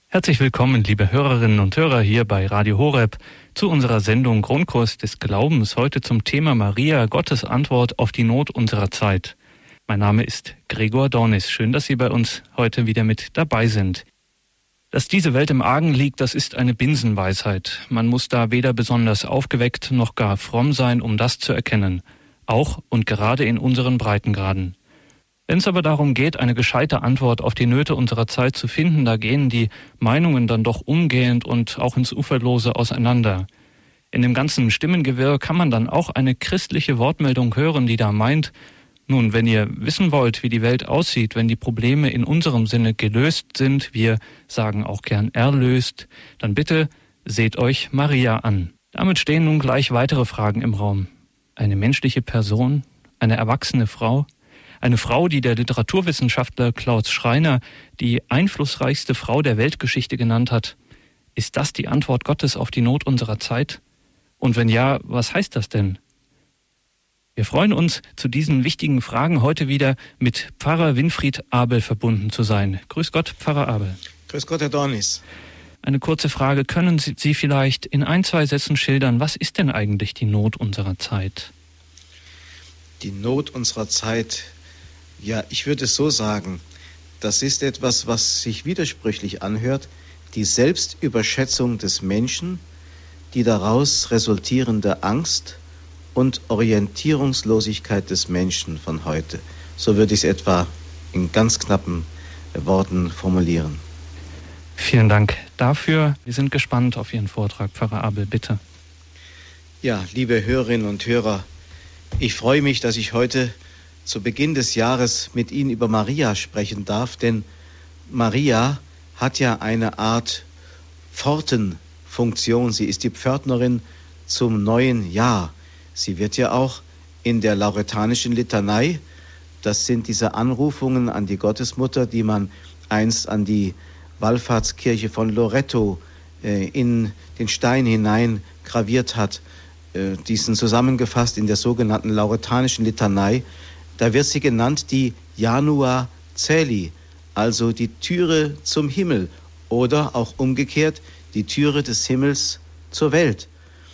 Herzlich willkommen, liebe Hörerinnen und Hörer, hier bei Radio Horeb zu unserer Sendung Grundkurs des Glaubens, heute zum Thema Maria, Gottes Antwort auf die Not unserer Zeit. Mein Name ist Gregor Dornis. Schön, dass Sie bei uns heute wieder mit dabei sind. Dass diese Welt im Argen liegt, das ist eine Binsenweisheit. Man muss da weder besonders aufgeweckt noch gar fromm sein, um das zu erkennen. Auch und gerade in unseren Breitengraden. Wenn es aber darum geht, eine gescheite Antwort auf die Nöte unserer Zeit zu finden, da gehen die Meinungen dann doch umgehend und auch ins Uferlose auseinander. In dem ganzen Stimmengewirr kann man dann auch eine christliche Wortmeldung hören, die da meint, nun, wenn ihr wissen wollt, wie die Welt aussieht, wenn die Probleme in unserem Sinne gelöst sind, wir sagen auch gern erlöst, dann bitte seht euch Maria an. Damit stehen nun gleich weitere Fragen im Raum. Eine menschliche Person, eine erwachsene Frau, eine Frau, die der Literaturwissenschaftler Klaus Schreiner die einflussreichste Frau der Weltgeschichte genannt hat. Ist das die Antwort Gottes auf die Not unserer Zeit? Und wenn ja, was heißt das denn? Wir freuen uns, zu diesen wichtigen Fragen heute wieder mit Pfarrer Winfried Abel verbunden zu sein. Grüß Gott, Pfarrer Abel. Grüß Gott, Herr Dornis. Eine kurze Frage. Können Sie vielleicht in 1-2 Sätzen schildern, was ist denn eigentlich die Not unserer Zeit? Die Not unserer Zeit, ja, ich würde es so sagen, das ist etwas, was sich widersprüchlich anhört, die Selbstüberschätzung des Menschen, die daraus resultierende Angst und Orientierungslosigkeit des Menschen von heute. So würde ich es etwa in ganz knappen Worten formulieren. Vielen Dank dafür. Wir sind gespannt auf Ihren Vortrag, Pfarrer Abel, bitte. Ja, liebe Hörerinnen und Hörer, ich freue mich, dass ich heute zu Beginn des Jahres mit Ihnen über Maria sprechen darf, denn Maria hat ja eine Art Pfortenfunktion. Sie ist die Pförtnerin zum neuen Jahr. Sie wird ja auch in der lauretanischen Litanei, das sind diese Anrufungen an die Gottesmutter, die man einst an die Wallfahrtskirche von Loreto in den Stein hinein graviert hat, die sind zusammengefasst in der sogenannten lauretanischen Litanei. Da wird sie genannt die Janua Caeli, also die Türe zum Himmel oder auch umgekehrt die Türe des Himmels zur Welt.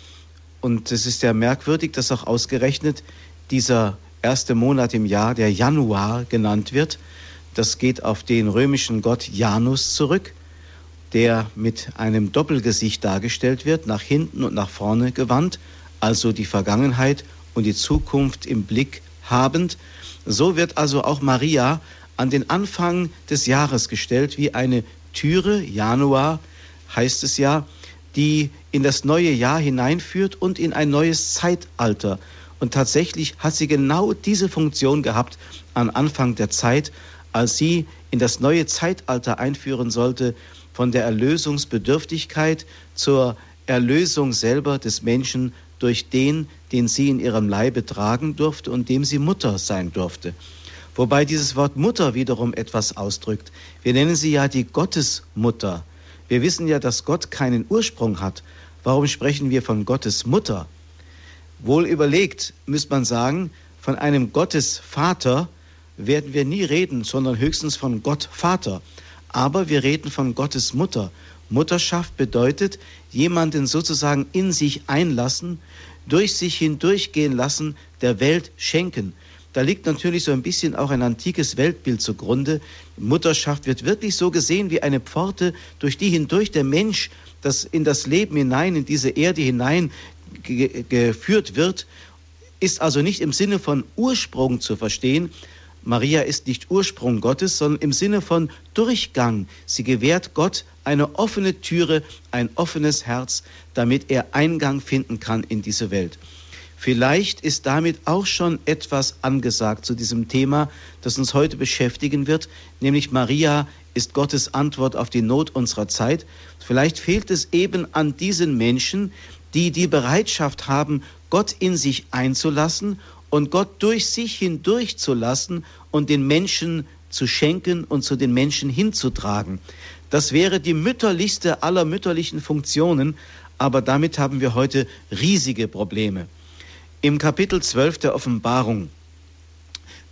Und es ist ja merkwürdig, dass auch ausgerechnet dieser erste Monat im Jahr, der Januar genannt wird. Das geht auf den römischen Gott Janus zurück, der mit einem Doppelgesicht dargestellt wird, nach hinten und nach vorne gewandt, also die Vergangenheit und die Zukunft im Blick habend. So wird also auch Maria an den Anfang des Jahres gestellt, wie eine Türe, Januar heißt es ja, die in das neue Jahr hineinführt und in ein neues Zeitalter. Und tatsächlich hat sie genau diese Funktion gehabt am Anfang der Zeit, als sie in das neue Zeitalter einführen sollte, von der Erlösungsbedürftigkeit zur Erlösung selber des Menschen durch den sie in ihrem Leibe tragen durfte und dem sie Mutter sein durfte. Wobei dieses Wort Mutter wiederum etwas ausdrückt. Wir nennen sie ja die Gottesmutter. Wir wissen ja, dass Gott keinen Ursprung hat. Warum sprechen wir von Gottes Mutter? Wohl überlegt, müsste man sagen, von einem Gottesvater werden wir nie reden, sondern höchstens von Gott Vater. Aber wir reden von Gottes Mutter. Mutterschaft bedeutet, jemanden sozusagen in sich einlassen, durch sich hindurchgehen lassen, der Welt schenken. Da liegt natürlich so ein bisschen auch ein antikes Weltbild zugrunde. Mutterschaft wird wirklich so gesehen wie eine Pforte, durch die hindurch der Mensch in das Leben hinein, in diese Erde hinein geführt wird, ist also nicht im Sinne von Ursprung zu verstehen. Maria ist nicht Ursprung Gottes, sondern im Sinne von Durchgang. Sie gewährt Gott eine offene Türe, ein offenes Herz, damit er Eingang finden kann in diese Welt. Vielleicht ist damit auch schon etwas angesagt zu diesem Thema, das uns heute beschäftigen wird, nämlich Maria ist Gottes Antwort auf die Not unserer Zeit. Vielleicht fehlt es eben an diesen Menschen, die die Bereitschaft haben, Gott in sich einzulassen und Gott durch sich hindurchzulassen und den Menschen zu schenken und zu den Menschen hinzutragen. Das wäre die mütterlichste aller mütterlichen Funktionen, aber damit haben wir heute riesige Probleme. Im Kapitel 12 der Offenbarung,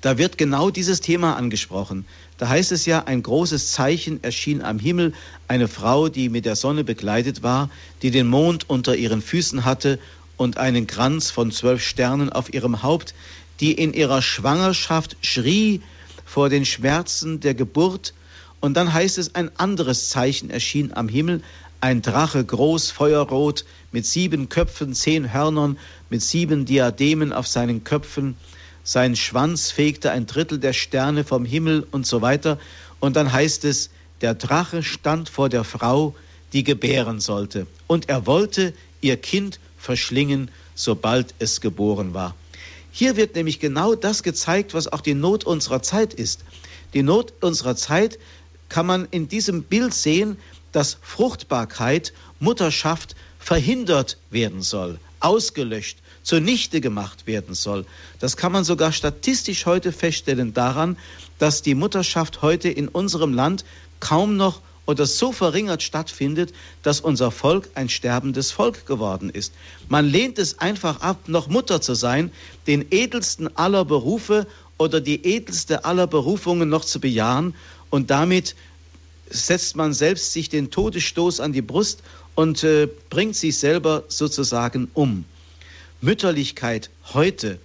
Da wird genau dieses Thema angesprochen. Da heißt es ja, ein großes Zeichen erschien am Himmel, eine Frau, die mit der Sonne bekleidet war, die den Mond unter ihren Füßen hatte und einen Kranz von 12 Sternen auf ihrem Haupt, die in ihrer Schwangerschaft schrie vor den Schmerzen der Geburt. Und dann heißt es, ein anderes Zeichen erschien am Himmel, ein Drache, groß, feuerrot, mit 7 Köpfen, 10 Hörnern, mit 7 Diademen auf seinen Köpfen. Sein Schwanz fegte ein Drittel der Sterne vom Himmel und so weiter. Und dann heißt es, der Drache stand vor der Frau, die gebären sollte. Und er wollte ihr Kind verschlingen, sobald es geboren war. Hier wird nämlich genau das gezeigt, was auch die Not unserer Zeit ist. Die Not unserer Zeit kann man in diesem Bild sehen, dass Fruchtbarkeit, Mutterschaft verhindert werden soll, ausgelöscht, zunichte gemacht werden soll. Das kann man sogar statistisch heute feststellen daran, dass die Mutterschaft heute in unserem Land kaum noch oder so verringert stattfindet, dass unser Volk ein sterbendes Volk geworden ist. Man lehnt es einfach ab, noch Mutter zu sein, den edelsten aller Berufe oder die edelste aller Berufungen noch zu bejahen, und damit setzt man selbst sich den Todesstoß an die Brust und bringt sich selber sozusagen um. Mütterlichkeit heute,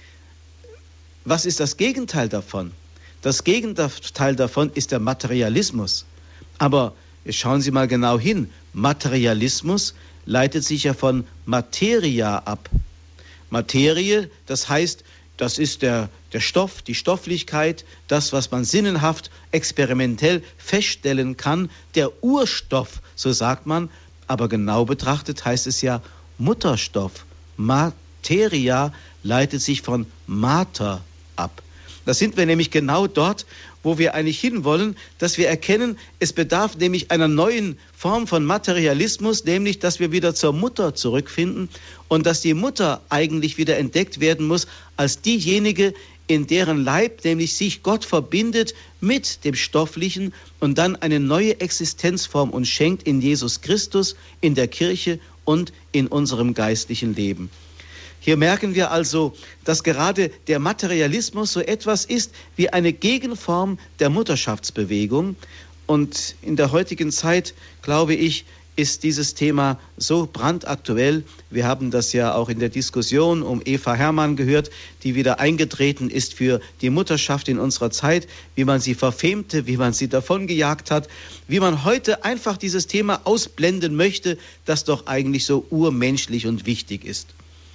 was ist das Gegenteil davon? Das Gegenteil davon ist der Materialismus. Aber schauen Sie mal genau hin, Materialismus leitet sich ja von Materia ab. Materie, das heißt, das ist der Stoff, die Stofflichkeit, das, was man sinnenhaft, experimentell feststellen kann, der Urstoff, so sagt man. Aber genau betrachtet heißt es ja Mutterstoff. Materia leitet sich von Mater ab. Da sind wir nämlich genau dort, wo wir eigentlich hinwollen, dass wir erkennen, es bedarf nämlich einer neuen Form von Materialismus, nämlich, dass wir wieder zur Mutter zurückfinden und dass die Mutter eigentlich wieder entdeckt werden muss als diejenige, in deren Leib nämlich sich Gott verbindet mit dem Stofflichen und dann eine neue Existenzform uns schenkt in Jesus Christus, in der Kirche und in unserem geistlichen Leben. Hier merken wir also, dass gerade der Materialismus so etwas ist wie eine Gegenform der Mutterschaftsbewegung. Und in der heutigen Zeit, glaube ich, ist dieses Thema so brandaktuell. Wir haben das ja auch in der Diskussion um Eva Herrmann gehört, die wieder eingetreten ist für die Mutterschaft in unserer Zeit, wie man sie verfemte, wie man sie davongejagt hat, wie man heute einfach dieses Thema ausblenden möchte, das doch eigentlich so urmenschlich und wichtig ist.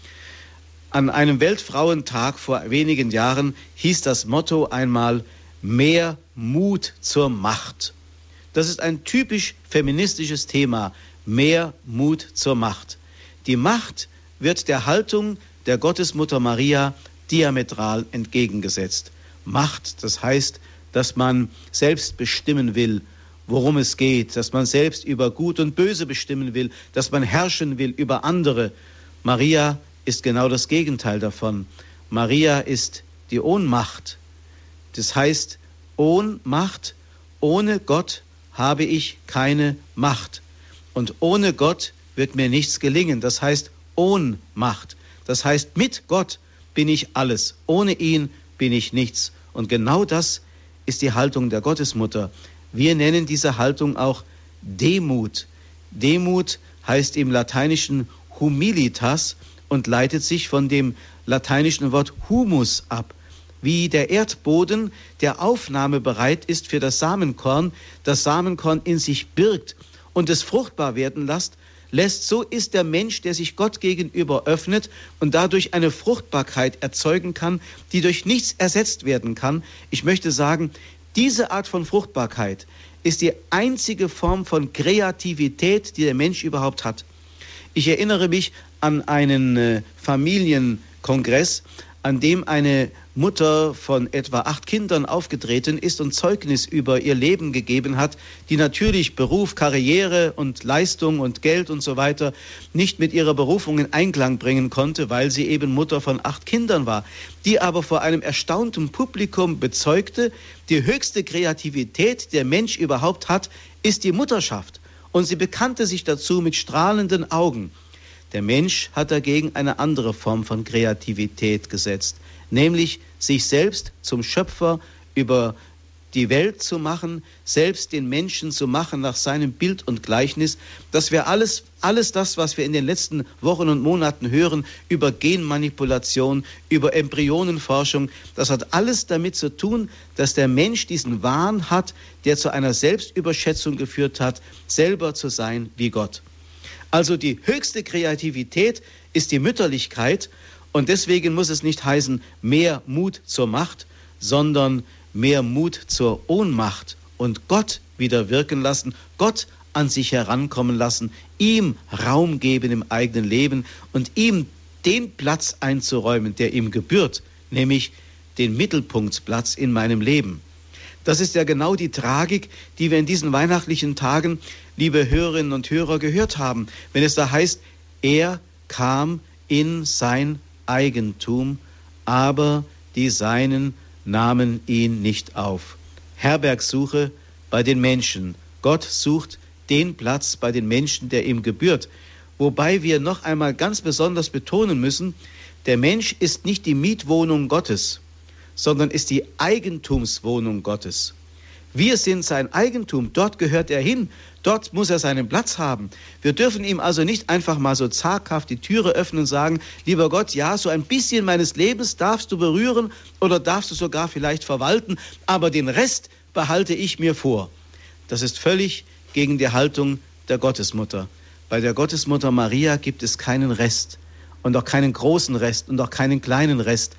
An einem Weltfrauentag vor wenigen Jahren hieß das Motto einmal: mehr Mut zur Macht. Das ist ein typisch feministisches Thema, mehr Mut zur Macht. Die Macht wird der Haltung der Gottesmutter Maria diametral entgegengesetzt. Macht, das heißt, dass man selbst bestimmen will, worum es geht, dass man selbst über Gut und Böse bestimmen will, dass man herrschen will über andere. Maria ist genau das Gegenteil davon. Maria ist die Ohnmacht. Das heißt, Ohnmacht, ohne Gott habe ich keine Macht. Und ohne Gott wird mir nichts gelingen. Das heißt Ohnmacht. Das heißt, mit Gott bin ich alles. Ohne ihn bin ich nichts. Und genau das ist die Haltung der Gottesmutter. Wir nennen diese Haltung auch Demut. Demut heißt im Lateinischen humilitas und leitet sich von dem lateinischen Wort humus ab. Wie der Erdboden, der aufnahmebereit ist für das Samenkorn in sich birgt und es fruchtbar werden lässt, so ist der Mensch, der sich Gott gegenüber öffnet und dadurch eine Fruchtbarkeit erzeugen kann, die durch nichts ersetzt werden kann. Ich möchte sagen, diese Art von Fruchtbarkeit ist die einzige Form von Kreativität, die der Mensch überhaupt hat. Ich erinnere mich an einen Familienkongress, an dem eine Mutter von etwa 8 Kindern aufgetreten ist und Zeugnis über ihr Leben gegeben hat, die natürlich Beruf, Karriere und Leistung und Geld und so weiter nicht mit ihrer Berufung in Einklang bringen konnte, weil sie eben Mutter von 8 Kindern war, die aber vor einem erstaunten Publikum bezeugte, die höchste Kreativität, die der Mensch überhaupt hat, ist die Mutterschaft. Und sie bekannte sich dazu mit strahlenden Augen. Der Mensch hat dagegen eine andere Form von Kreativität gesetzt, nämlich sich selbst zum Schöpfer über die Welt zu machen, selbst den Menschen zu machen nach seinem Bild und Gleichnis, dass wir alles das, was wir in den letzten Wochen und Monaten hören, über Genmanipulation, über Embryonenforschung, das hat alles damit zu tun, dass der Mensch diesen Wahn hat, der zu einer Selbstüberschätzung geführt hat, selber zu sein wie Gott. Also die höchste Kreativität ist die Mütterlichkeit und deswegen muss es nicht heißen, mehr Mut zur Macht, sondern mehr Mut zur Ohnmacht und Gott wieder wirken lassen, Gott an sich herankommen lassen, ihm Raum geben im eigenen Leben und ihm den Platz einzuräumen, der ihm gebührt, nämlich den Mittelpunktsplatz in meinem Leben. Das ist ja genau die Tragik, die wir in diesen weihnachtlichen Tagen, liebe Hörerinnen und Hörer, gehört haben, wenn es da heißt, er kam in sein Eigentum, aber die Seinen nahmen ihn nicht auf. Herbergsuche bei den Menschen. Gott sucht den Platz bei den Menschen, der ihm gebührt. Wobei wir noch einmal ganz besonders betonen müssen, der Mensch ist nicht die Mietwohnung Gottes, sondern ist die Eigentumswohnung Gottes. Wir sind sein Eigentum, dort gehört er hin, dort muss er seinen Platz haben. Wir dürfen ihm also nicht einfach mal so zaghaft die Türe öffnen und sagen, lieber Gott, ja, so ein bisschen meines Lebens darfst du berühren oder darfst du sogar vielleicht verwalten, aber den Rest behalte ich mir vor. Das ist völlig gegen die Haltung der Gottesmutter. Bei der Gottesmutter Maria gibt es keinen Rest und auch keinen großen Rest und auch keinen kleinen Rest,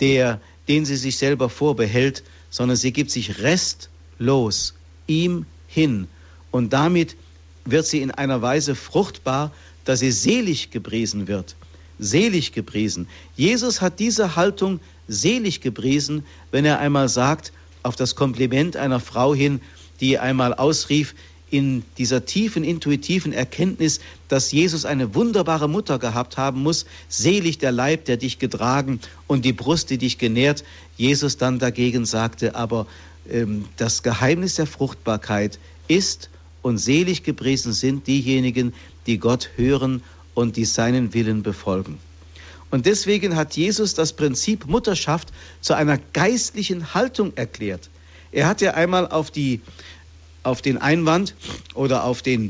den sie sich selber vorbehält, sondern sie gibt sich restlos ihm hin. Und damit wird sie in einer Weise fruchtbar, dass sie selig gepriesen wird. Selig gepriesen. Jesus hat diese Haltung selig gepriesen, wenn er einmal sagt, auf das Kompliment einer Frau hin, die einmal ausrief, in dieser tiefen, intuitiven Erkenntnis, dass Jesus eine wunderbare Mutter gehabt haben muss, selig der Leib, der dich getragen und die Brust, die dich genährt. Jesus dann dagegen sagte, aber das Geheimnis der Fruchtbarkeit ist und selig gepriesen sind diejenigen, die Gott hören und die seinen Willen befolgen. Und deswegen hat Jesus das Prinzip Mutterschaft zu einer geistlichen Haltung erklärt. Er hat ja einmal auf den Einwand oder auf die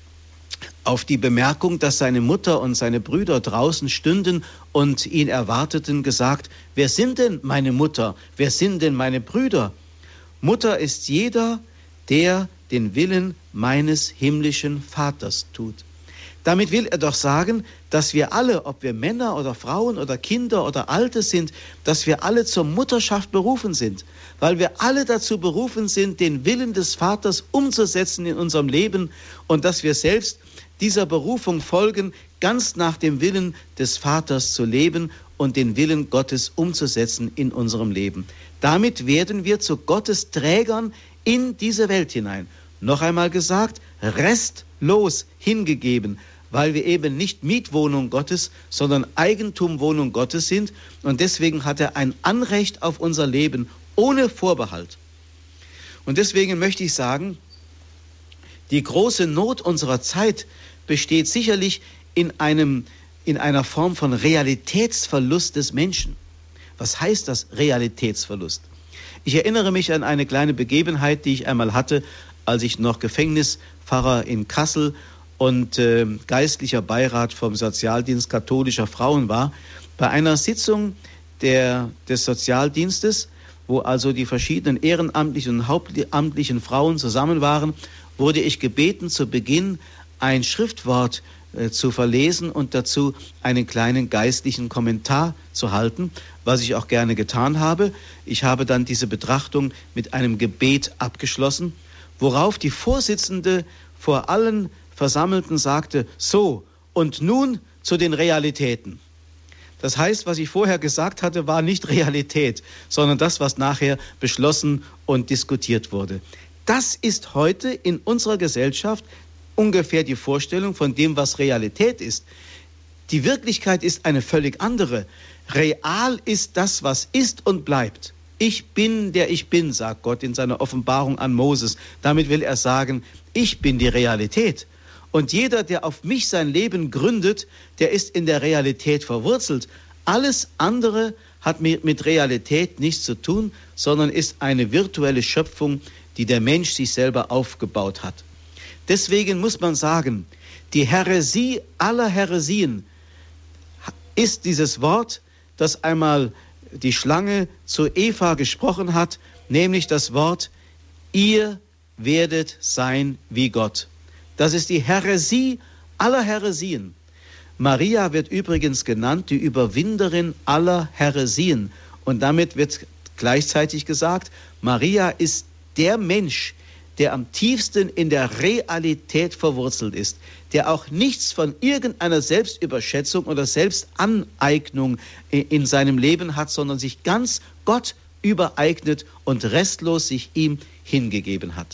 Bemerkung, dass seine Mutter und seine Brüder draußen stünden und ihn erwarteten, gesagt, wer sind denn meine Mutter? Wer sind denn meine Brüder? Mutter ist jeder, der den Willen meines himmlischen Vaters tut. Damit will er doch sagen, dass wir alle, ob wir Männer oder Frauen oder Kinder oder Alte sind, dass wir alle zur Mutterschaft berufen sind, weil wir alle dazu berufen sind, den Willen des Vaters umzusetzen in unserem Leben und dass wir selbst dieser Berufung folgen, ganz nach dem Willen des Vaters zu leben und den Willen Gottes umzusetzen in unserem Leben. Damit werden wir zu Gottes Trägern in diese Welt hinein. Noch einmal gesagt, restlos hingegeben, weil wir eben nicht Mietwohnung Gottes, sondern Eigentumwohnung Gottes sind. Und deswegen hat er ein Anrecht auf unser Leben ohne Vorbehalt. Und deswegen möchte ich sagen, die große Not unserer Zeit besteht sicherlich in einer Form von Realitätsverlust des Menschen. Was heißt das, Realitätsverlust? Ich erinnere mich an eine kleine Begebenheit, die ich einmal hatte, als ich noch Gefängnispfarrer in Kassel und geistlicher Beirat vom Sozialdienst katholischer Frauen war. Bei einer Sitzung des Sozialdienstes, wo also die verschiedenen ehrenamtlichen und hauptamtlichen Frauen zusammen waren, wurde ich gebeten, zu Beginn ein Schriftwort zu verlesen und dazu einen kleinen geistlichen Kommentar zu halten, was ich auch gerne getan habe. Ich habe dann diese Betrachtung mit einem Gebet abgeschlossen, worauf die Vorsitzende vor allen Versammelten sagte, so, und nun zu den Realitäten. Das heißt, was ich vorher gesagt hatte, war nicht Realität, sondern das, was nachher beschlossen und diskutiert wurde. Das ist heute in unserer Gesellschaft ungefähr die Vorstellung von dem, was Realität ist. Die Wirklichkeit ist eine völlig andere. Real ist das, was ist und bleibt. Ich bin, der ich bin, sagt Gott in seiner Offenbarung an Moses. Damit will er sagen, ich bin die Realität. Und jeder, der auf mich sein Leben gründet, der ist in der Realität verwurzelt. Alles andere hat mit Realität nichts zu tun, sondern ist eine virtuelle Schöpfung, die der Mensch sich selber aufgebaut hat. Deswegen muss man sagen, die Häresie aller Häresien ist dieses Wort, das einmal die Schlange zu Eva gesprochen hat, nämlich das Wort, ihr werdet sein wie Gott. Das ist die Häresie aller Häresien. Maria wird übrigens genannt, die Überwinderin aller Häresien. Und damit wird gleichzeitig gesagt, Maria ist der Mensch, der am tiefsten in der Realität verwurzelt ist, der auch nichts von irgendeiner Selbstüberschätzung oder Selbstaneignung in seinem Leben hat, sondern sich ganz Gott übereignet und restlos sich ihm hingegeben hat.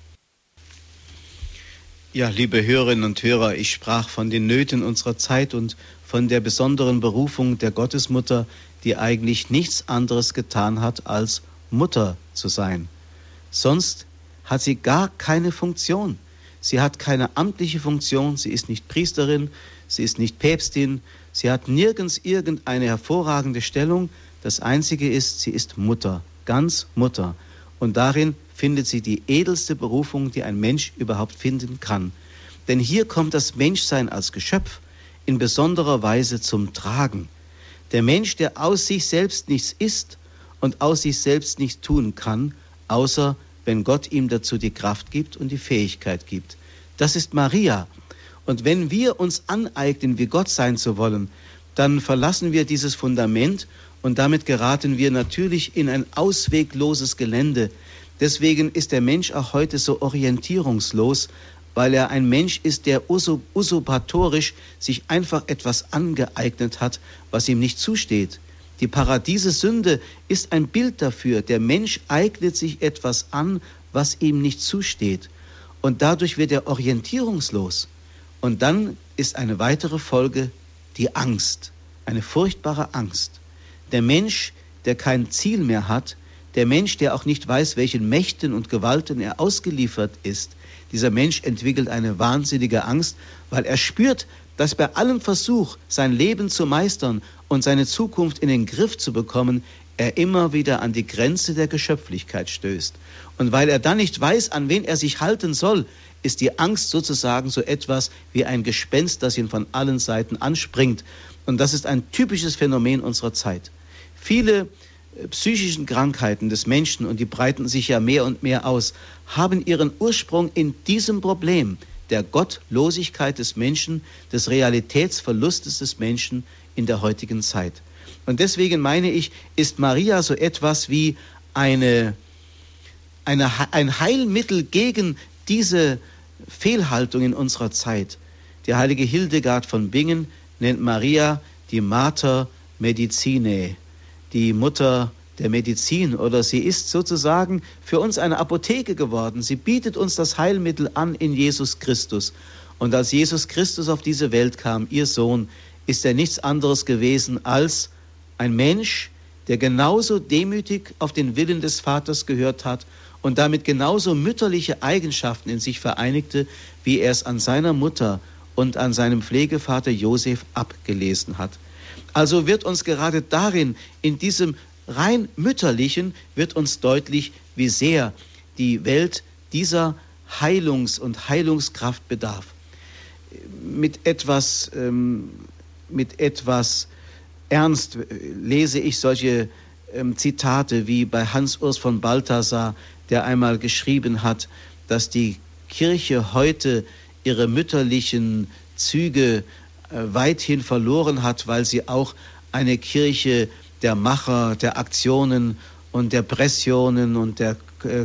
Ja, liebe Hörerinnen und Hörer, ich sprach von den Nöten unserer Zeit und von der besonderen Berufung der Gottesmutter, die eigentlich nichts anderes getan hat, als Mutter zu sein. Sonst hat sie gar keine Funktion. Sie hat keine amtliche Funktion, sie ist nicht Priesterin, sie ist nicht Päpstin, sie hat nirgends irgendeine hervorragende Stellung. Das Einzige ist, sie ist Mutter, ganz Mutter. Und darin findet sie die edelste Berufung, die ein Mensch überhaupt finden kann. Denn hier kommt das Menschsein als Geschöpf in besonderer Weise zum Tragen. Der Mensch, der aus sich selbst nichts ist und aus sich selbst nichts tun kann, außer wenn Gott ihm dazu die Kraft gibt und die Fähigkeit gibt. Das ist Maria. Und wenn wir uns aneignen, wie Gott sein zu wollen, dann verlassen wir dieses Fundament und damit geraten wir natürlich in ein auswegloses Gelände. Deswegen ist der Mensch auch heute so orientierungslos, weil er ein Mensch ist, der usurpatorisch sich einfach etwas angeeignet hat, was ihm nicht zusteht. Die Paradiesesünde ist ein Bild dafür. Der Mensch eignet sich etwas an, was ihm nicht zusteht. Und dadurch wird er orientierungslos. Und dann ist eine weitere Folge die Angst, eine furchtbare Angst. Der Mensch, der kein Ziel mehr hat, der Mensch, der auch nicht weiß, welchen Mächten und Gewalten er ausgeliefert ist, dieser Mensch entwickelt eine wahnsinnige Angst, weil er spürt, dass bei allem Versuch, sein Leben zu meistern und seine Zukunft in den Griff zu bekommen, er immer wieder an die Grenze der Geschöpflichkeit stößt. Und weil er dann nicht weiß, an wen er sich halten soll, ist die Angst sozusagen so etwas wie ein Gespenst, das ihn von allen Seiten anspringt. Und das ist ein typisches Phänomen unserer Zeit. Viele psychischen Krankheiten des Menschen, und die breiten sich ja mehr und mehr aus, haben ihren Ursprung in diesem Problem der Gottlosigkeit des Menschen, des Realitätsverlustes des Menschen in der heutigen Zeit. Und deswegen meine ich, ist Maria so etwas wie ein Heilmittel gegen diese Fehlhaltung in unserer Zeit. Die heilige Hildegard von Bingen nennt Maria die Mater Medicinae, die Mutter der Medizin, oder sie ist sozusagen für uns eine Apotheke geworden. Sie bietet uns das Heilmittel an in Jesus Christus. Und als Jesus Christus auf diese Welt kam, ihr Sohn, ist er nichts anderes gewesen als ein Mensch, der genauso demütig auf den Willen des Vaters gehört hat und damit genauso mütterliche Eigenschaften in sich vereinigte, wie er es an seiner Mutter und an seinem Pflegevater Josef abgelesen hat. Also wird uns gerade darin, in diesem rein mütterlichen, wird uns deutlich, wie sehr die Welt dieser Heilungs- und Heilungskraft bedarf. Mit etwas Ernst lese ich solche Zitate wie bei Hans Urs von Balthasar, der einmal geschrieben hat, dass die Kirche heute ihre mütterlichen Züge weithin verloren hat, weil sie auch eine Kirche der Macher, der Aktionen und der Pressionen und der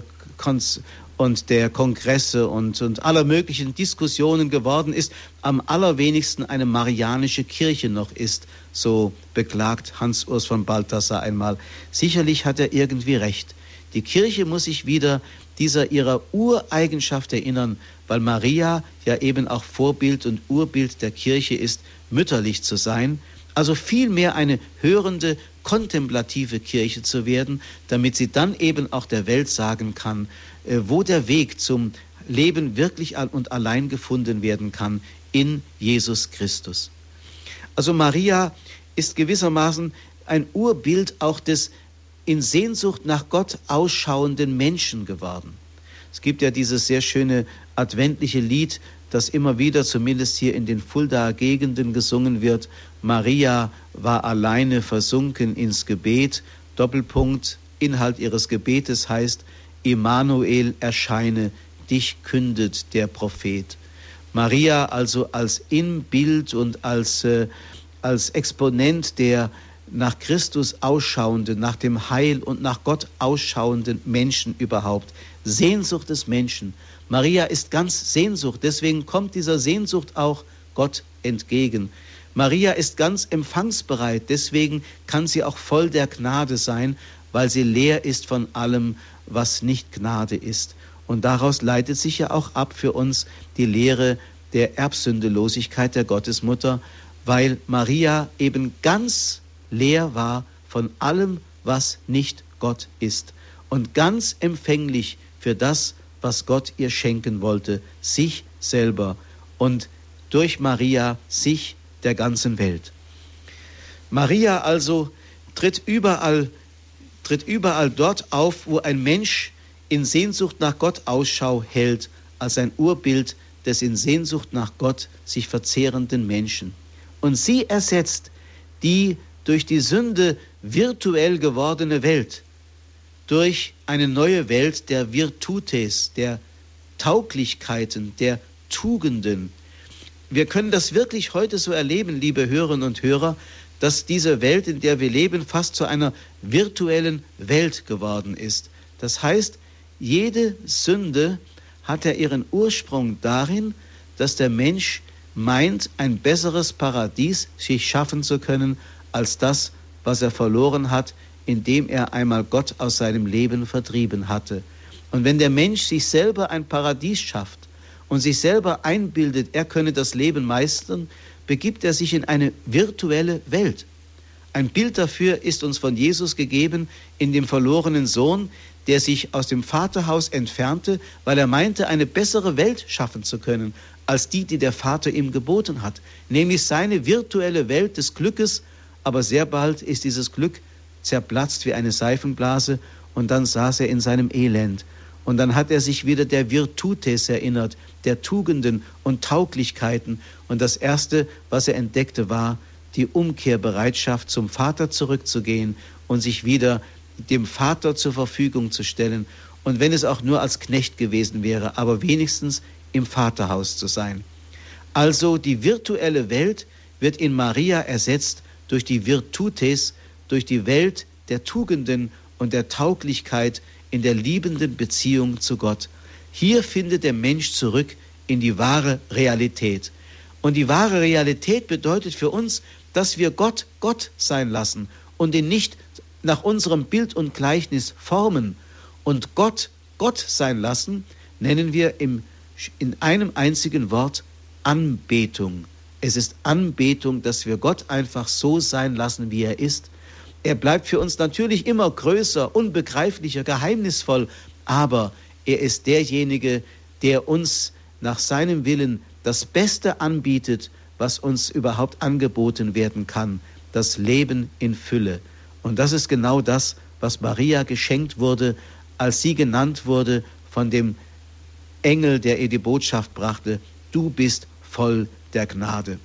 Kongresse und aller möglichen Diskussionen geworden ist, am allerwenigsten eine marianische Kirche noch ist, so beklagt Hans Urs von Balthasar einmal. Sicherlich hat er irgendwie recht. Die Kirche muss sich wieder ihrer Ureigenschaft erinnern, weil Maria ja eben auch Vorbild und Urbild der Kirche ist, mütterlich zu sein, also vielmehr eine hörende, kontemplative Kirche zu werden, damit sie dann eben auch der Welt sagen kann, wo der Weg zum Leben wirklich und allein gefunden werden kann in Jesus Christus. Also Maria ist gewissermaßen ein Urbild auch des in Sehnsucht nach Gott ausschauenden Menschen geworden. Es gibt ja dieses sehr schöne adventliche Lied, das immer wieder, zumindest hier in den Fuldaer Gegenden gesungen wird. Maria war alleine versunken ins Gebet. Doppelpunkt, Inhalt ihres Gebetes heißt, Immanuel erscheine, dich kündet der Prophet. Maria also als Inbild und als Exponent der nach Christus ausschauenden, nach dem Heil und nach Gott ausschauenden Menschen überhaupt. Sehnsucht des Menschen. Maria ist ganz Sehnsucht, deswegen kommt dieser Sehnsucht auch Gott entgegen. Maria ist ganz empfangsbereit, deswegen kann sie auch voll der Gnade sein, weil sie leer ist von allem, was nicht Gnade ist. Und daraus leitet sich ja auch ab für uns die Lehre der Erbsündelosigkeit der Gottesmutter, weil Maria eben ganz leer war von allem, was nicht Gott ist und ganz empfänglich für das, was Gott ihr schenken wollte, sich selber und durch Maria sich der ganzen Welt. Maria also tritt überall dort auf, wo ein Mensch in Sehnsucht nach Gott Ausschau hält, als ein Urbild des in Sehnsucht nach Gott sich verzehrenden Menschen. Und sie ersetzt die durch die Sünde virtuell gewordene Welt durch eine neue Welt der Virtutes, der Tauglichkeiten, der Tugenden. Wir können das wirklich heute so erleben, liebe Hörerinnen und Hörer, dass diese Welt, in der wir leben, fast zu einer virtuellen Welt geworden ist. Das heißt, jede Sünde hat ja ihren Ursprung darin, dass der Mensch meint, ein besseres Paradies sich schaffen zu können, als das, was er verloren hat, indem er einmal Gott aus seinem Leben vertrieben hatte. Und wenn der Mensch sich selber ein Paradies schafft und sich selber einbildet, er könne das Leben meistern, begibt er sich in eine virtuelle Welt. Ein Bild dafür ist uns von Jesus gegeben in dem verlorenen Sohn, der sich aus dem Vaterhaus entfernte, weil er meinte, eine bessere Welt schaffen zu können, als die der Vater ihm geboten hat. Nämlich seine virtuelle Welt des Glückes, aber sehr bald ist dieses Glück zerplatzt wie eine Seifenblase und dann saß er in seinem Elend. Und dann hat er sich wieder der Virtutes erinnert, der Tugenden und Tauglichkeiten. Und das Erste, was er entdeckte, war die Umkehrbereitschaft, zum Vater zurückzugehen und sich wieder dem Vater zur Verfügung zu stellen. Und wenn es auch nur als Knecht gewesen wäre, aber wenigstens im Vaterhaus zu sein. Also die virtuelle Welt wird in Maria ersetzt durch die Virtutes, durch die Welt der Tugenden und der Tauglichkeit in der liebenden Beziehung zu Gott. Hier findet der Mensch zurück in die wahre Realität. Und die wahre Realität bedeutet für uns, dass wir Gott Gott sein lassen und ihn nicht nach unserem Bild und Gleichnis formen. Und Gott Gott sein lassen, nennen wir in einem einzigen Wort Anbetung. Es ist Anbetung, dass wir Gott einfach so sein lassen, wie er ist. Er bleibt für uns natürlich immer größer, unbegreiflicher, geheimnisvoll, aber er ist derjenige, der uns nach seinem Willen das Beste anbietet, was uns überhaupt angeboten werden kann, das Leben in Fülle. Und das ist genau das, was Maria geschenkt wurde, als sie genannt wurde von dem Engel, der ihr die Botschaft brachte, du bist voll der Gnade.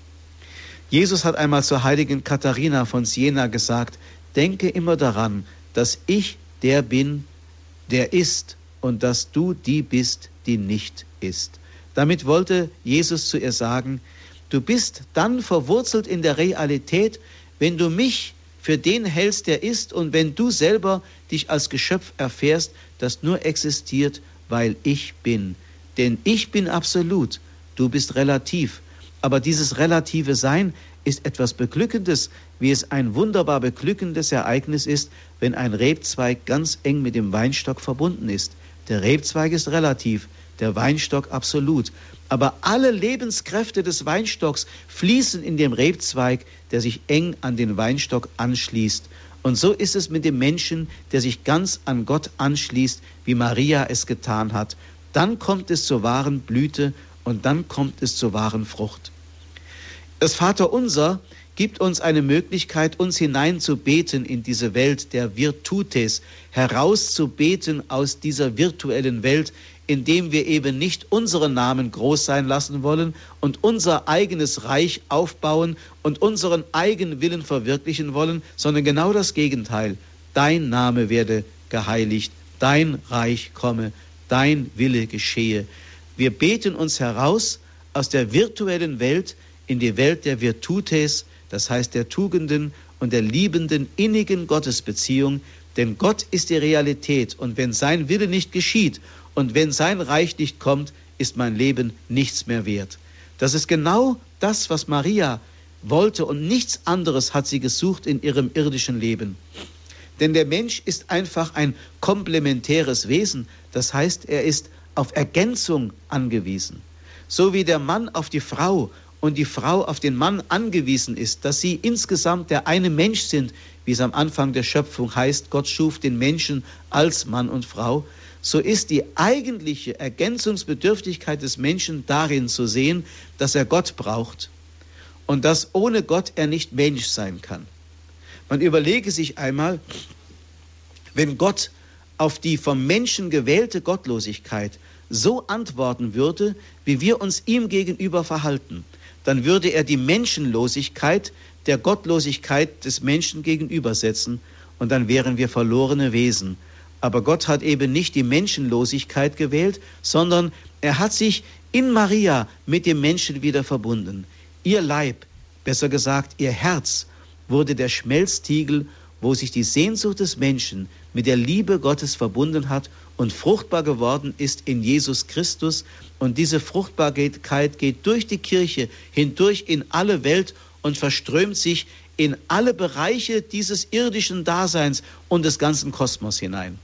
Jesus hat einmal zur heiligen Katharina von Siena gesagt, denke immer daran, dass ich der bin, der ist und dass du die bist, die nicht ist. Damit wollte Jesus zu ihr sagen, du bist dann verwurzelt in der Realität, wenn du mich für den hältst, der ist und wenn du selber dich als Geschöpf erfährst, das nur existiert, weil ich bin. Denn ich bin absolut, du bist relativ. Aber dieses relative Sein ist etwas Beglückendes, wie es ein wunderbar beglückendes Ereignis ist, wenn ein Rebzweig ganz eng mit dem Weinstock verbunden ist. Der Rebzweig ist relativ, der Weinstock absolut. Aber alle Lebenskräfte des Weinstocks fließen in dem Rebzweig, der sich eng an den Weinstock anschließt. Und so ist es mit dem Menschen, der sich ganz an Gott anschließt, wie Maria es getan hat. dann kommt es zur wahren Blüte und dann kommt es zur wahren Frucht. Das Vaterunser gibt uns eine Möglichkeit, uns hineinzubeten in diese Welt der Virtutes, herauszubeten aus dieser virtuellen Welt, indem wir eben nicht unseren Namen groß sein lassen wollen und unser eigenes Reich aufbauen und unseren eigenen Willen verwirklichen wollen, sondern genau das Gegenteil. Dein Name werde geheiligt, dein Reich komme, dein Wille geschehe. Wir beten uns heraus aus der virtuellen Welt in die Welt der Virtutes, das heißt der Tugenden und der liebenden, innigen Gottesbeziehung, denn Gott ist die Realität und wenn sein Wille nicht geschieht und wenn sein Reich nicht kommt, ist mein Leben nichts mehr wert. Das ist genau das, was Maria wollte und nichts anderes hat sie gesucht in ihrem irdischen Leben. Denn der Mensch ist einfach ein komplementäres Wesen, das heißt, er ist auf Ergänzung angewiesen. So wie der Mann auf die Frau und die Frau auf den Mann angewiesen ist, dass sie insgesamt der eine Mensch sind, wie es am Anfang der Schöpfung heißt, Gott schuf den Menschen als Mann und Frau, so ist die eigentliche Ergänzungsbedürftigkeit des Menschen darin zu sehen, dass er Gott braucht und dass ohne Gott er nicht Mensch sein kann. Man überlege sich einmal, wenn Gott auf die vom Menschen gewählte Gottlosigkeit so antworten würde, wie wir uns ihm gegenüber verhalten, dann würde er die Menschenlosigkeit der Gottlosigkeit des Menschen gegenübersetzen und dann wären wir verlorene Wesen. Aber Gott hat eben nicht die Menschenlosigkeit gewählt, sondern er hat sich in Maria mit dem Menschen wieder verbunden. Ihr Leib, besser gesagt ihr Herz, wurde der Schmelztiegel, wo sich die Sehnsucht des Menschen mit der Liebe Gottes verbunden hat und fruchtbar geworden ist in Jesus Christus. Und diese Fruchtbarkeit geht durch die Kirche hindurch in alle Welt und verströmt sich in alle Bereiche dieses irdischen Daseins und des ganzen Kosmos hinein.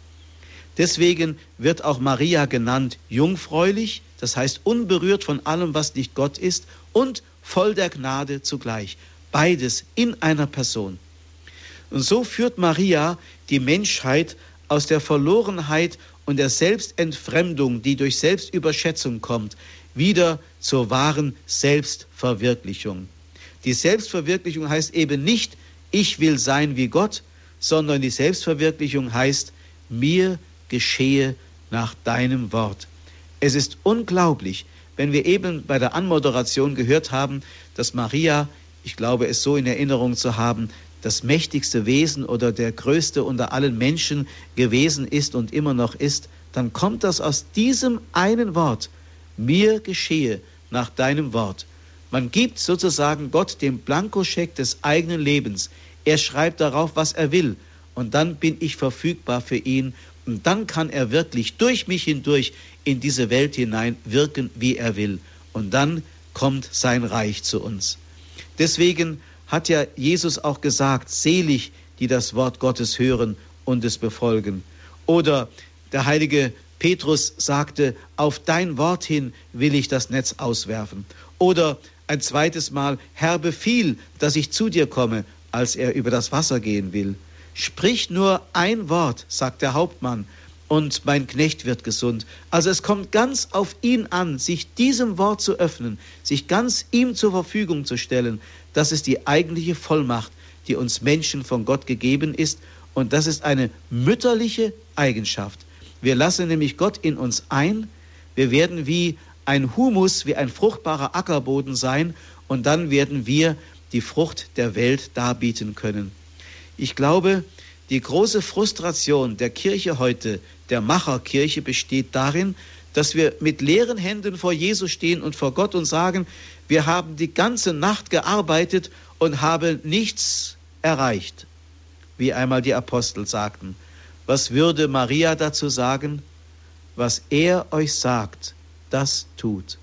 Deswegen wird auch Maria genannt jungfräulich, das heißt unberührt von allem, was nicht Gott ist, und voll der Gnade zugleich. Beides in einer Person. Und so führt Maria die Menschheit aus der Verlorenheit und der Selbstentfremdung, die durch Selbstüberschätzung kommt, wieder zur wahren Selbstverwirklichung. Die Selbstverwirklichung heißt eben nicht, ich will sein wie Gott, sondern die Selbstverwirklichung heißt, mir geschehe nach deinem Wort. Es ist unglaublich, wenn wir eben bei der Anmoderation gehört haben, dass Maria, ich glaube es so in Erinnerung zu haben, das mächtigste Wesen oder der größte unter allen Menschen gewesen ist und immer noch ist, dann kommt das aus diesem einen Wort, mir geschehe nach deinem Wort. Man gibt sozusagen Gott den Blankoscheck des eigenen Lebens. Er schreibt darauf, was er will und dann bin ich verfügbar für ihn und dann kann er wirklich durch mich hindurch in diese Welt hinein wirken, wie er will. Und dann kommt sein Reich zu uns. Deswegen hat ja Jesus auch gesagt, selig, die das Wort Gottes hören und es befolgen. Oder der heilige Petrus sagte, auf dein Wort hin will ich das Netz auswerfen. Oder ein zweites Mal, Herr, befiehl, dass ich zu dir komme, als er über das Wasser gehen will. Sprich nur ein Wort, sagt der Hauptmann, und mein Knecht wird gesund. Also es kommt ganz auf ihn an, sich diesem Wort zu öffnen, sich ganz ihm zur Verfügung zu stellen. Das ist die eigentliche Vollmacht, die uns Menschen von Gott gegeben ist. Und das ist eine mütterliche Eigenschaft. Wir lassen nämlich Gott in uns ein. Wir werden wie ein Humus, wie ein fruchtbarer Ackerboden sein. Und dann werden wir die Frucht der Welt darbieten können. Ich glaube, die große Frustration der Kirche heute, der Macherkirche, besteht darin, dass wir mit leeren Händen vor Jesus stehen und vor Gott und sagen, wir haben die ganze Nacht gearbeitet und haben nichts erreicht. Wie einmal die Apostel sagten. Was würde Maria dazu sagen? Was er euch sagt, das tut.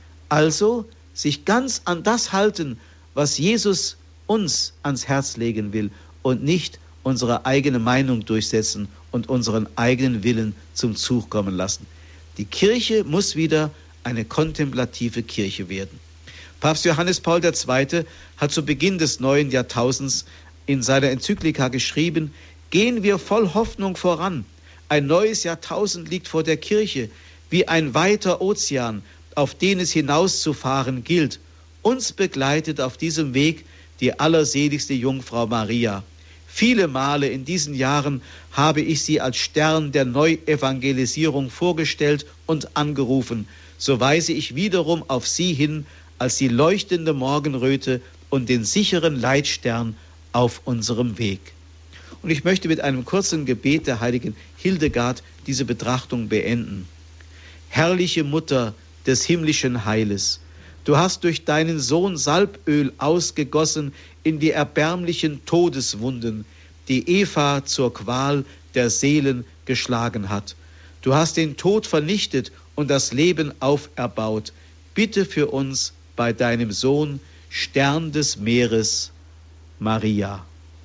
Also sich ganz an das halten, was Jesus uns ans Herz legen will und nicht unsere eigene Meinung durchsetzen und unseren eigenen Willen zum Zug kommen lassen. Die Kirche muss wieder eine kontemplative Kirche werden. Papst Johannes Paul II. Hat zu Beginn des neuen Jahrtausends in seiner Enzyklika geschrieben, gehen wir voll Hoffnung voran. Ein neues Jahrtausend liegt vor der Kirche. wie ein weiter Ozean, auf den es hinauszufahren gilt. Uns begleitet auf diesem Weg die allerseligste Jungfrau Maria. Viele Male in diesen Jahren habe ich sie als Stern der Neuevangelisierung vorgestellt und angerufen. So weise ich wiederum auf sie hin als die leuchtende Morgenröte und den sicheren Leitstern auf unserem Weg. Und ich möchte mit einem kurzen Gebet der heiligen Hildegard diese Betrachtung beenden. Herrliche Mutter des himmlischen Heiles, du hast durch deinen Sohn Salböl ausgegossen in die erbärmlichen Todeswunden, die Eva zur Qual der Seelen geschlagen hat. Du hast den Tod vernichtet und das Leben auferbaut. Bitte für uns bei deinem Sohn, Stern des Meeres, Maria.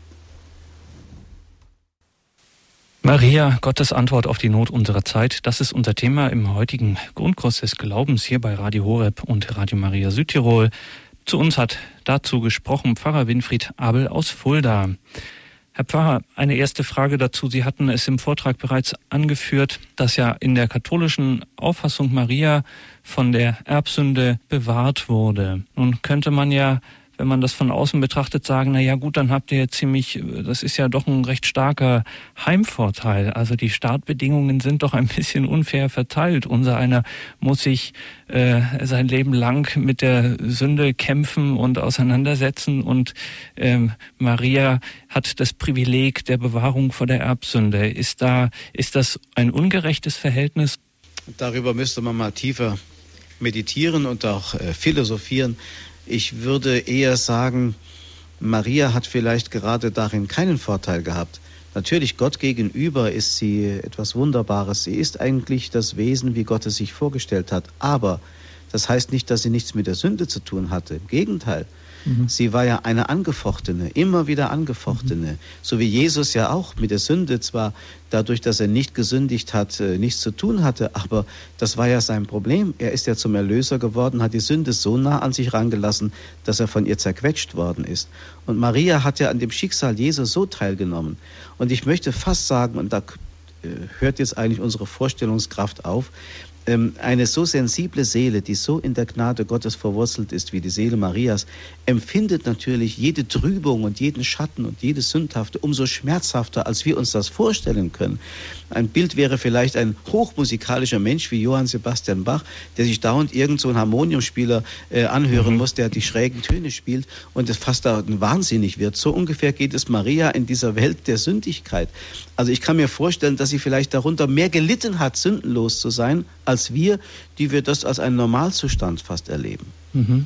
Maria, Gottes Antwort auf die Not unserer Zeit, das ist unser Thema im heutigen Grundkurs des Glaubens hier bei Radio Horeb und Radio Maria Südtirol. Zu uns hat dazu gesprochen Pfarrer Winfried Abel aus Fulda. Herr Pfarrer, eine erste Frage dazu. Sie hatten es im Vortrag bereits angeführt, dass ja in der katholischen Auffassung Maria von der Erbsünde bewahrt wurde. Nun könnte man ja, wenn man das von außen betrachtet, sagen, na ja gut, dann habt ihr das ist ja doch ein recht starker Heimvorteil. Also die Startbedingungen sind doch ein bisschen unfair verteilt. Unser einer muss sich sein Leben lang mit der Sünde kämpfen und auseinandersetzen und Maria hat das Privileg der Bewahrung vor der Erbsünde. Ist das ein ungerechtes Verhältnis? Darüber müsste man mal tiefer meditieren und auch philosophieren. Ich würde eher sagen, Maria hat vielleicht gerade darin keinen Vorteil gehabt. Natürlich, Gott gegenüber ist sie etwas Wunderbares. Sie ist eigentlich das Wesen, wie Gott es sich vorgestellt hat. Aber das heißt nicht, dass sie nichts mit der Sünde zu tun hatte. Im Gegenteil. Sie war ja eine Angefochtene, immer wieder Angefochtene. So wie Jesus ja auch mit der Sünde zwar dadurch, dass er nicht gesündigt hat, nichts zu tun hatte, aber das war ja sein Problem. Er ist ja zum Erlöser geworden, hat die Sünde so nah an sich rangelassen, dass er von ihr zerquetscht worden ist. Und Maria hat ja an dem Schicksal Jesu so teilgenommen. Und ich möchte fast sagen, und da hört jetzt eigentlich unsere Vorstellungskraft auf, eine so sensible Seele, die so in der Gnade Gottes verwurzelt ist wie die Seele Marias, empfindet natürlich jede Trübung und jeden Schatten und jedes Sündhafte umso schmerzhafter, als wir uns das vorstellen können. Ein Bild wäre vielleicht ein hochmusikalischer Mensch wie Johann Sebastian Bach, der sich dauernd irgend so einen Harmoniumspieler anhören muss, der die schrägen Töne spielt und es fast da wahnsinnig wird. So ungefähr geht es Maria in dieser Welt der Sündigkeit. Also ich kann mir vorstellen, dass sie vielleicht darunter mehr gelitten hat, sündenlos zu sein, als wir, die wir das als einen Normalzustand fast erleben. Mhm.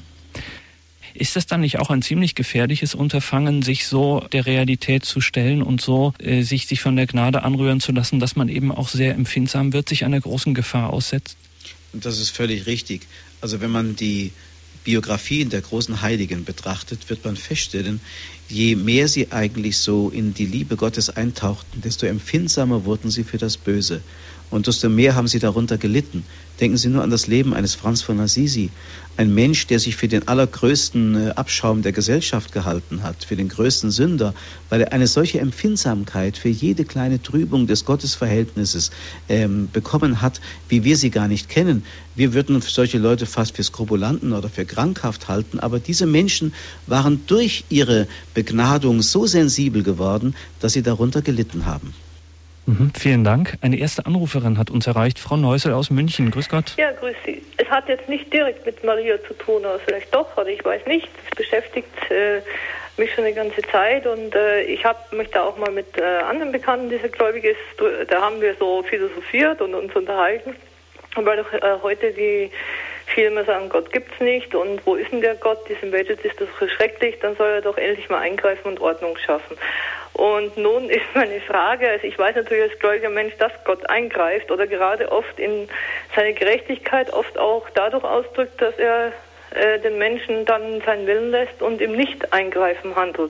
Ist das dann nicht auch ein ziemlich gefährliches Unterfangen, sich so der Realität zu stellen und so sich von der Gnade anrühren zu lassen, dass man eben auch sehr empfindsam wird, sich einer großen Gefahr aussetzt? Und das ist völlig richtig. Also wenn man die Biografien der großen Heiligen betrachtet, wird man feststellen, je mehr sie eigentlich so in die Liebe Gottes eintauchten, desto empfindsamer wurden sie für das Böse. Und desto mehr haben sie darunter gelitten. Denken Sie nur an das Leben eines Franz von Assisi. Ein Mensch, der sich für den allergrößten Abschaum der Gesellschaft gehalten hat, für den größten Sünder, weil er eine solche Empfindsamkeit für jede kleine Trübung des Gottesverhältnisses bekommen hat, wie wir sie gar nicht kennen. Wir würden solche Leute fast für Skrupulanten oder für krankhaft halten, aber diese Menschen waren durch ihre Begnadung so sensibel geworden, dass sie darunter gelitten haben. Vielen Dank. Eine erste Anruferin hat uns erreicht, Frau Neusel aus München. Grüß Gott. Ja, grüß Sie. Es hat jetzt nicht direkt mit Maria zu tun, aber vielleicht doch, oder ich weiß nicht. Es beschäftigt mich schon eine ganze Zeit und ich habe mich da auch mal mit anderen Bekannten, die sehr gläubig ist, da haben wir so philosophiert und uns unterhalten. Und weil doch heute die viele immer sagen, Gott gibt's nicht und wo ist denn der Gott? Diesem Welt ist das so schrecklich, dann soll er doch endlich mal eingreifen und Ordnung schaffen. Und nun ist meine Frage, also ich weiß natürlich als gläubiger Mensch, dass Gott eingreift oder gerade oft in seine Gerechtigkeit oft auch dadurch ausdrückt, dass er den Menschen dann seinen Willen lässt und im Nicht-Eingreifen handelt.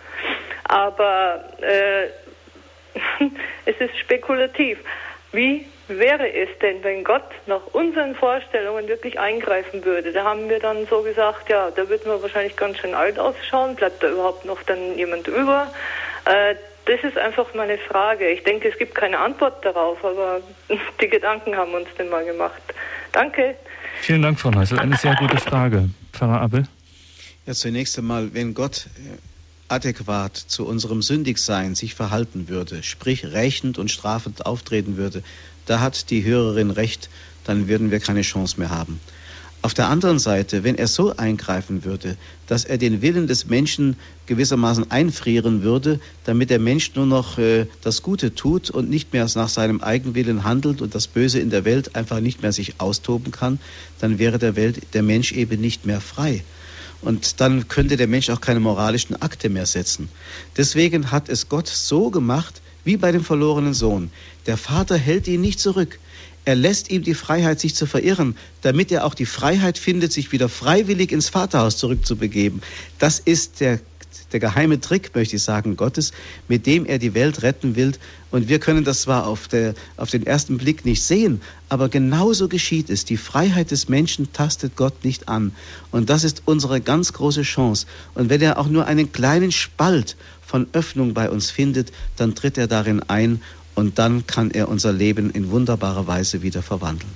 Aber es ist spekulativ. Wie wäre es denn, wenn Gott nach unseren Vorstellungen wirklich eingreifen würde? Da haben wir dann so gesagt, ja, da würden wir wahrscheinlich ganz schön alt ausschauen. Bleibt da überhaupt noch dann jemand über, das ist einfach meine Frage. Ich denke, es gibt keine Antwort darauf, aber die Gedanken haben uns denn mal gemacht. Danke. Vielen Dank, Frau Neusel. Eine sehr gute Frage. Pfarrer Abel? Ja, zunächst einmal, wenn Gott adäquat zu unserem Sündigsein sich verhalten würde, sprich rächend und strafend auftreten würde, da hat die Hörerin recht, dann würden wir keine Chance mehr haben. Auf der anderen Seite, wenn er so eingreifen würde, dass er den Willen des Menschen gewissermaßen einfrieren würde, damit der Mensch nur noch das Gute tut und nicht mehr nach seinem Eigenwillen handelt und das Böse in der Welt einfach nicht mehr sich austoben kann, dann wäre der Mensch eben nicht mehr frei. Und dann könnte der Mensch auch keine moralischen Akte mehr setzen. Deswegen hat es Gott so gemacht, wie bei dem verlorenen Sohn. Der Vater hält ihn nicht zurück. Er lässt ihm die Freiheit, sich zu verirren, damit er auch die Freiheit findet, sich wieder freiwillig ins Vaterhaus zurückzubegeben. Das ist der geheime Trick, möchte ich sagen, Gottes, mit dem er die Welt retten will. Und wir können das zwar auf den ersten Blick nicht sehen, aber genauso geschieht es. Die Freiheit des Menschen tastet Gott nicht an. Und das ist unsere ganz große Chance. Und wenn er auch nur einen kleinen Spalt von Öffnung bei uns findet, dann tritt er darin ein und dann kann er unser Leben in wunderbarer Weise wieder verwandeln.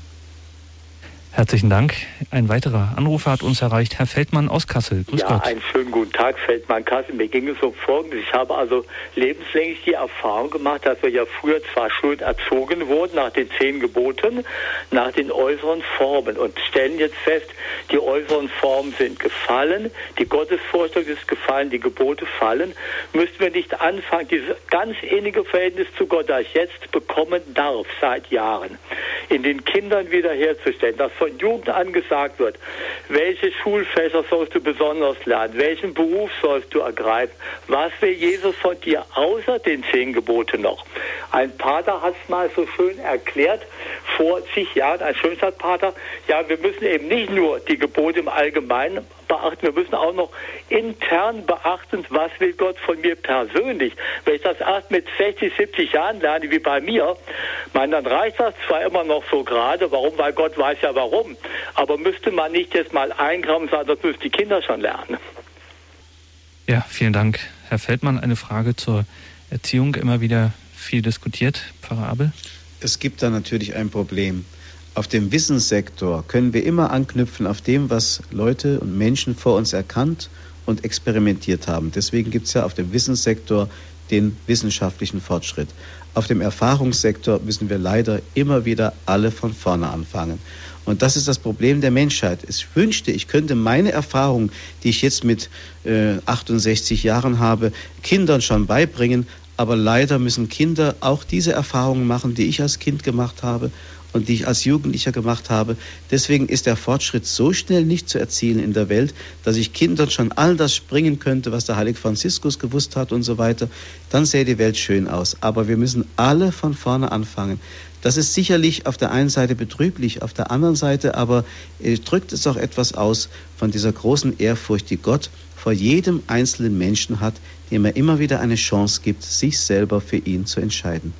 Herzlichen Dank. Ein weiterer Anrufer hat uns erreicht, Herr Feldmann aus Kassel. Grüß Gott. Einen schönen guten Tag, Feldmann Kassel. Mir ging es um Folgendes. Ich habe also lebenslänglich die Erfahrung gemacht, dass wir ja früher zwar schön erzogen wurden nach den 10 Geboten, nach den äußeren Formen und stellen jetzt fest, die äußeren Formen sind gefallen, die Gottesvorstellung ist gefallen, die Gebote fallen. Müssten wir nicht anfangen, dieses ganz innige Verhältnis zu Gott, das ich jetzt bekommen darf seit Jahren, in den Kindern wiederherzustellen, dass von Jugend an gesagt wird, welche Schulfächer sollst du besonders lernen, welchen Beruf sollst du ergreifen, was will Jesus von dir außer den 10 Geboten noch? Ein Pater hat es mal so schön erklärt, vor zig Jahren, ein Schönstadtpater, ja, wir müssen eben nicht nur die Gebote im Allgemeinen beachten, wir müssen auch noch intern beachten, was will Gott von mir persönlich. Wenn ich das erst mit 60, 70 Jahren lerne, wie bei mir, dann reicht das zwar immer noch so gerade, warum? Weil Gott weiß ja warum, aber müsste man nicht jetzt mal eingraben und sagen, das müssen die Kinder schon lernen. Ja, vielen Dank. Herr Feldmann, eine Frage zur Erziehung, immer wieder viel diskutiert. Pfarrer Abel? Es gibt da natürlich ein Problem. Auf dem Wissenssektor können wir immer anknüpfen auf dem, was Leute und Menschen vor uns erkannt und experimentiert haben. Deswegen gibt es ja auf dem Wissenssektor den wissenschaftlichen Fortschritt. Auf dem Erfahrungssektor müssen wir leider immer wieder alle von vorne anfangen. Und das ist das Problem der Menschheit. Ich wünschte, ich könnte meine Erfahrung, die ich jetzt mit 68 Jahren habe, Kindern schon beibringen. Aber leider müssen Kinder auch diese Erfahrungen machen, die ich als Kind gemacht habe und die ich als Jugendlicher gemacht habe. Deswegen ist der Fortschritt so schnell nicht zu erzielen in der Welt, dass ich Kindern schon all das bringen könnte, was der heilige Franziskus gewusst hat und so weiter. Dann sähe die Welt schön aus. Aber wir müssen alle von vorne anfangen. Das ist sicherlich auf der einen Seite betrüblich, auf der anderen Seite aber drückt es auch etwas aus von dieser großen Ehrfurcht, die Gott vor jedem einzelnen Menschen hat, dem er immer wieder eine Chance gibt, sich selber für ihn zu entscheiden.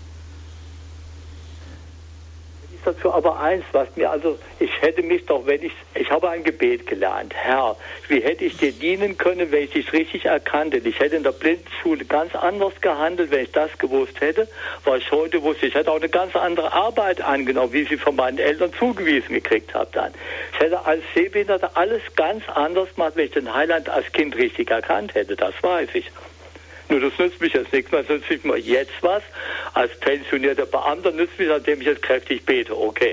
Dazu aber eins, was mir ich hätte mich doch, ich habe ein Gebet gelernt, Herr, wie hätte ich dir dienen können, wenn ich dich richtig erkannt hätte? Ich hätte in der Blindenschule ganz anders gehandelt, wenn ich das gewusst hätte, was ich heute wusste. Ich hätte auch eine ganz andere Arbeit angenommen, wie ich sie von meinen Eltern zugewiesen gekriegt habe dann. Ich hätte als Sehbehinderter alles ganz anders gemacht, wenn ich den Heiland als Kind richtig erkannt hätte, das weiß ich. Nur das nützt mich jetzt nichts mehr, das nützt mir jetzt was. Als pensionierter Beamter nützt mich, indem ich jetzt kräftig bete. Okay.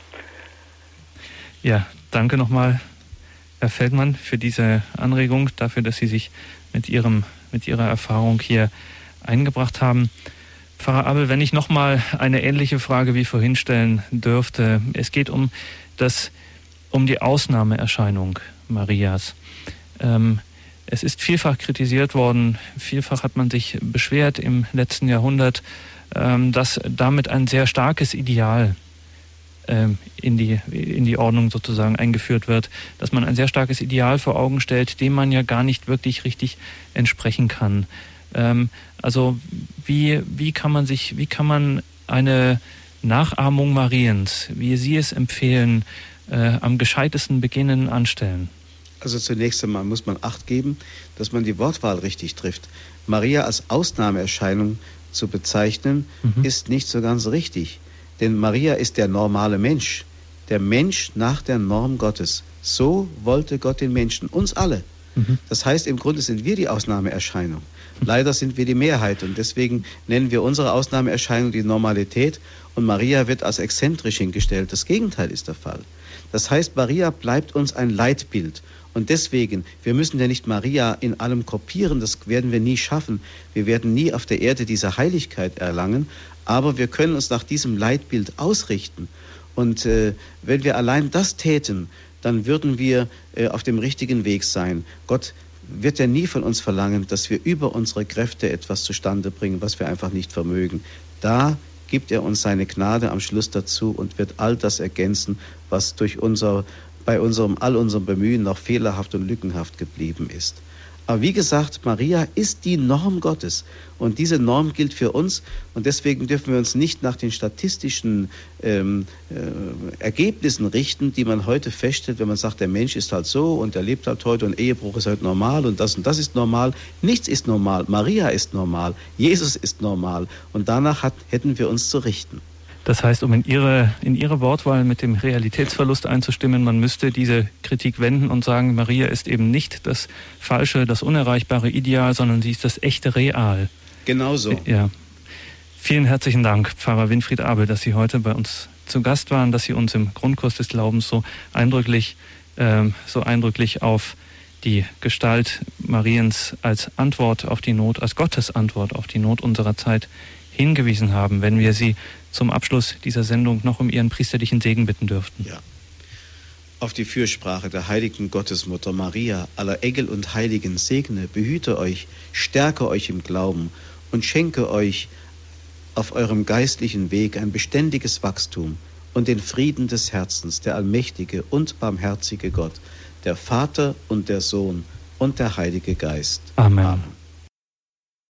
Ja, danke nochmal, Herr Feldmann, für diese Anregung, dafür, dass Sie sich mit Ihrer Erfahrung hier eingebracht haben. Pfarrer Abel, wenn ich nochmal eine ähnliche Frage wie vorhin stellen dürfte. Es geht um die Ausnahmeerscheinung Marias. Es ist vielfach kritisiert worden, vielfach hat man sich beschwert im letzten Jahrhundert, dass damit ein sehr starkes Ideal in die Ordnung sozusagen eingeführt wird, dass man ein sehr starkes Ideal vor Augen stellt, dem man ja gar nicht wirklich richtig entsprechen kann. Also wie kann man eine Nachahmung Mariens, wie Sie es empfehlen, am gescheitesten beginnen, anstellen? Also zunächst einmal muss man Acht geben, dass man die Wortwahl richtig trifft. Maria als Ausnahmeerscheinung zu bezeichnen, ist nicht so ganz richtig. Denn Maria ist der normale Mensch. Der Mensch nach der Norm Gottes. So wollte Gott den Menschen, uns alle. Das heißt, im Grunde sind wir die Ausnahmeerscheinung. Leider sind wir die Mehrheit und deswegen nennen wir unsere Ausnahmeerscheinung die Normalität und Maria wird als exzentrisch hingestellt. Das Gegenteil ist der Fall. Das heißt, Maria bleibt uns ein Leitbild. Und deswegen, wir müssen ja nicht Maria in allem kopieren, das werden wir nie schaffen. Wir werden nie auf der Erde diese Heiligkeit erlangen, aber wir können uns nach diesem Leitbild ausrichten. Und wenn wir allein das täten, dann würden wir auf dem richtigen Weg sein. Gott wird ja nie von uns verlangen, dass wir über unsere Kräfte etwas zustande bringen, was wir einfach nicht vermögen. Da gibt er uns seine Gnade am Schluss dazu und wird all das ergänzen, was durch all unserem Bemühen noch fehlerhaft und lückenhaft geblieben ist. Aber wie gesagt, Maria ist die Norm Gottes und diese Norm gilt für uns und deswegen dürfen wir uns nicht nach den statistischen Ergebnissen richten, die man heute feststellt, wenn man sagt, der Mensch ist halt so und er lebt halt heute und Ehebruch ist halt normal und das ist normal. Nichts ist normal. Maria ist normal. Jesus ist normal und danach hätten wir uns zu richten. Das heißt, um in Ihre Wortwahl mit dem Realitätsverlust einzustimmen, man müsste diese Kritik wenden und sagen, Maria ist eben nicht das falsche, das unerreichbare Ideal, sondern sie ist das echte Real. Genau so. Ja. Vielen herzlichen Dank, Pfarrer Winfried Abel, dass Sie heute bei uns zu Gast waren, dass Sie uns im Grundkurs des Glaubens so eindrücklich auf die Gestalt Mariens als Antwort auf die Not, als Gottes Antwort auf die Not unserer Zeit hingewiesen haben, wenn wir Sie zum Abschluss dieser Sendung noch um Ihren priesterlichen Segen bitten dürften. Ja. Auf die Fürsprache der heiligen Gottesmutter Maria, aller Engel und Heiligen segne, behüte euch, stärke euch im Glauben und schenke euch auf eurem geistlichen Weg ein beständiges Wachstum und den Frieden des Herzens, der allmächtige und barmherzige Gott, der Vater und der Sohn und der Heilige Geist. Amen.